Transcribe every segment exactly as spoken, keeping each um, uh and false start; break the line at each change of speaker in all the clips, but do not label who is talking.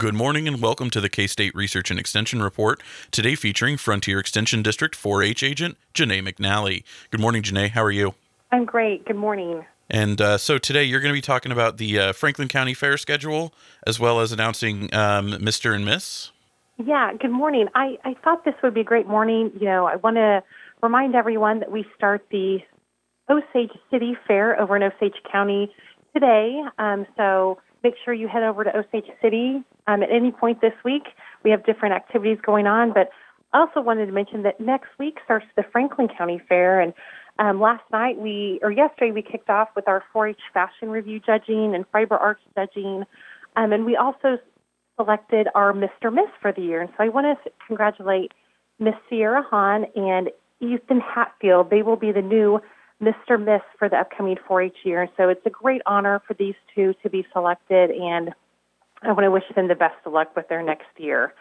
Good morning and welcome to the K-State Research and Extension Report, today featuring Frontier Extension District four H agent Janae McNally. Good morning, Janae. How are you?
I'm great. Good morning.
And uh, so today you're going to be talking about the uh, Franklin County Fair schedule, as well as announcing um, Mister and Miss.
Yeah, good morning. I, I thought this would be a great morning. You know, I want to remind everyone that we start the Osage City Fair over in Osage County today. Um, so make sure you head over to Osage City um, at any point this week. We have different activities going on, but I also wanted to mention that next week starts the Franklin County Fair. And um, last night we, or yesterday, we kicked off with our four H fashion review judging and fiber arts judging. Um, and we also selected our Mister Miss for the year. And so I want to congratulate Miss Sierra Hahn and Ethan Hatfield. They will be the new Mister Miss for the upcoming four H year. And so it's a great honor for these two to be selected, and I want to wish them the best of luck with their next year.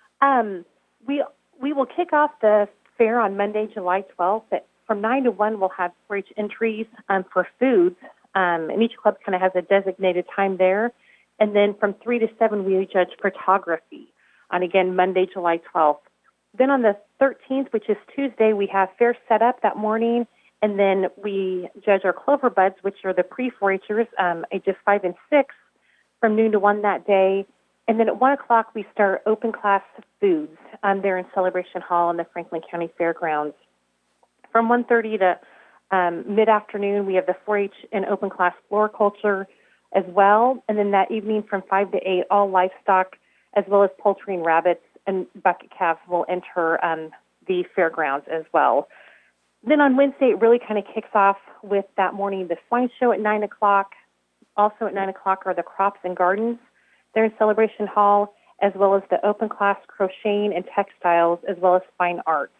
Um, we we will kick off the fair on Monday, July twelfth. At, from nine to one, we'll have four H entries um, for foods, um, and each club kind of has a designated time there. And then from three to seven, we judge photography on, again, Monday, July twelfth. Then on the thirteenth, which is Tuesday, we have fair set up that morning, and then we judge our Clover Buds, which are the pre-four Hers, um, ages five and six, from noon to one that day. And then at one o'clock, we start open class foods um, there in Celebration Hall in the Franklin County Fairgrounds. From one thirty to um, mid-afternoon, we have the four H and open class floriculture as well. And then that evening from five to eight, all livestock, as well as poultry and rabbits and bucket calves will enter um, the fairgrounds as well. Then on Wednesday, it really kind of kicks off with that morning, the swine show at nine o'clock. Also at nine o'clock are the crops and gardens there in Celebration Hall, as well as the open class crocheting and textiles, as well as fine arts.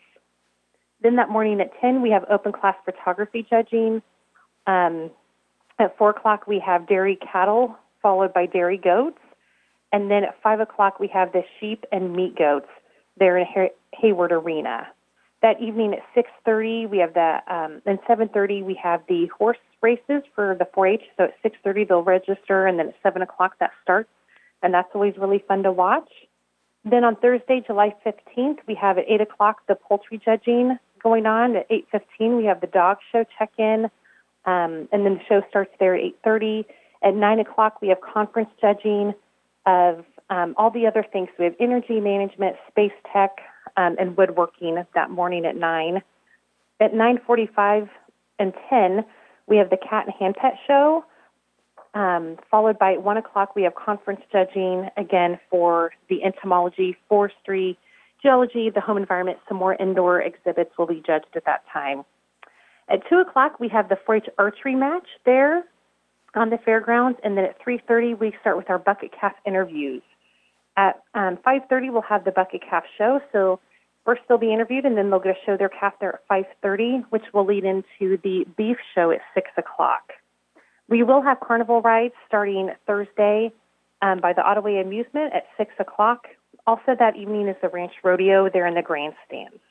Then that morning at ten, we have open class photography judging. Um, at four o'clock, we have dairy cattle, followed by dairy goats. And then at five o'clock, we have the sheep and meat goats there in Hay- Hayward Arena. That evening at six thirty, we have the, um, and seven thirty, we have the horse races for the four H. So at six thirty, they'll register, and then at seven o'clock, that starts. And that's always really fun to watch. Then on Thursday, July fifteenth, we have at eight o'clock the poultry judging going on. At eight fifteen, we have the dog show check-in, um, and then the show starts there at eight thirty. At nine o'clock, we have conference judging of um, all the other things. So we have energy management, space tech, um, and woodworking that morning at nine. At nine forty-five and ten, we have the cat and hand pet show, um, followed by at one o'clock, we have conference judging, again, for the entomology, forestry, geology, the home environment. Some more indoor exhibits will be judged at that time. At two o'clock, we have the four H archery match there on the fairgrounds, and then at three thirty, we start with our bucket calf interviews. At um, five thirty, we'll have the bucket calf show. So first they'll be interviewed, and then they'll get to show their calf there at five thirty, which will lead into the beef show at six o'clock. We will have carnival rides starting Thursday um, by the Ottaway Amusement at six o'clock. Also that evening is the Ranch Rodeo there in the grandstands.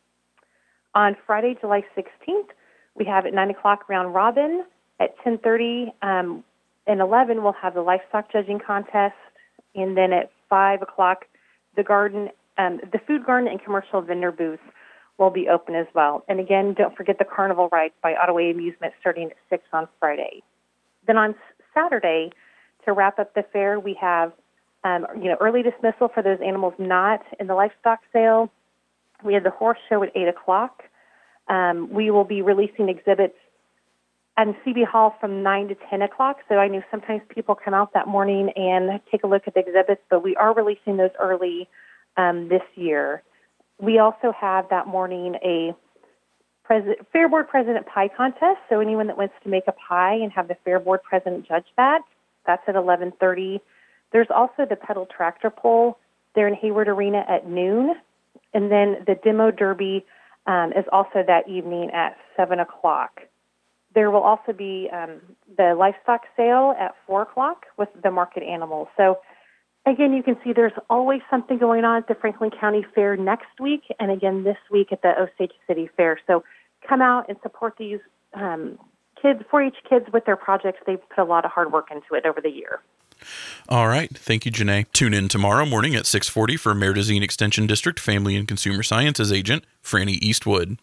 On Friday, July sixteenth, we have at nine o'clock Round Robin. At ten thirty um, and eleven, we'll have the livestock judging contest. And then at five o'clock, the garden, um, the food garden and commercial vendor booths will be open as well. And again, don't forget the carnival rides by Ottaway Amusement starting at six on Friday. Then on Saturday, to wrap up the fair, we have um, you know, early dismissal for those animals not in the livestock sale. We have the horse show at eight o'clock. Um, we will be releasing exhibits at C B Hall from nine to ten o'clock. So I know sometimes people come out that morning and take a look at the exhibits, but we are releasing those early um, this year. We also have that morning a Pres- Fair Board President Pie Contest. So anyone that wants to make a pie and have the Fair Board President judge that, that's at eleven thirty. There's also the pedal tractor pull there in Hayward Arena at noon. And then the demo derby um, is also that evening at seven o'clock. There will also be um, the livestock sale at four o'clock with the market animals. So, again, you can see there's always something going on at the Franklin County Fair next week, and again this week at the Osage City Fair. So come out and support these um, kids, four H kids with their projects. They've put a lot of hard work into it over the year.
All right. Thank you, Janae. Tune in tomorrow morning at six forty for Merdozine Extension District Family and Consumer Sciences Agent Franny Eastwood.